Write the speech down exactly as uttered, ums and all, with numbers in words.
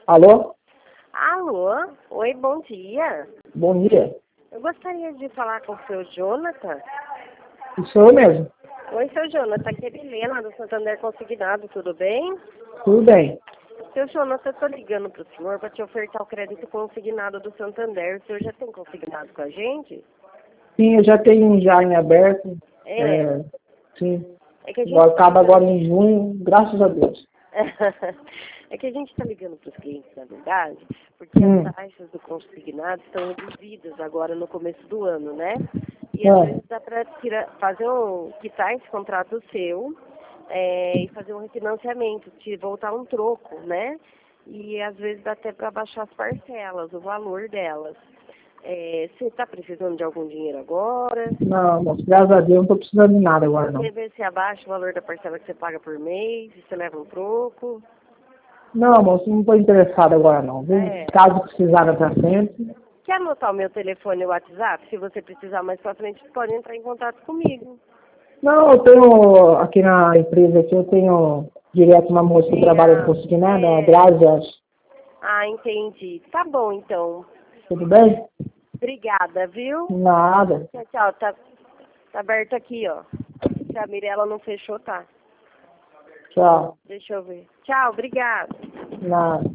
Alô? Alô? Oi, bom dia. Bom dia. Eu gostaria de falar com o seu Jonathan. Sou eu mesmo. Oi, seu Jonathan. Aqui é Helena do Santander Consignado, tudo bem? Tudo bem. Seu Jonathan, eu estou ligando para o senhor para te ofertar o crédito consignado do Santander. O senhor já tem consignado com a gente? Sim, eu já tenho um já em aberto. É. É, sim. É que a gente... Agora, acaba agora em junho, graças a Deus. É que a gente está ligando para os clientes, na verdade, porque Hum. as taxas do consignado estão reduzidas agora no começo do ano, né? E É. às vezes dá para fazer um, quitar esse contrato seu é, e fazer um refinanciamento, te voltar um troco, né? E às vezes dá até para baixar as parcelas, o valor delas. É, você está precisando de algum dinheiro agora? Não, moço, graças a Deus, não estou precisando de nada agora, não. Você vê se abaixa o valor da parcela que você paga por mês, se você leva um troco. Não, moço, não estou interessado agora, não. Viu? É. Caso precisar para frente. Quer anotar o meu telefone e o WhatsApp? Se você precisar mais pra frente, pode entrar em contato comigo. Não, eu tenho, aqui na empresa aqui, eu tenho direto uma moça que Tem trabalha a- com consignado, a é... Grazi. Ah, entendi. Tá bom, então. Tudo bem? Obrigada, viu? Nada. Tchau, tchau. Tá, tá aberto aqui, ó. Se a Mirella não fechou, tá. Tchau. Deixa eu ver. Tchau, obrigada. Nada.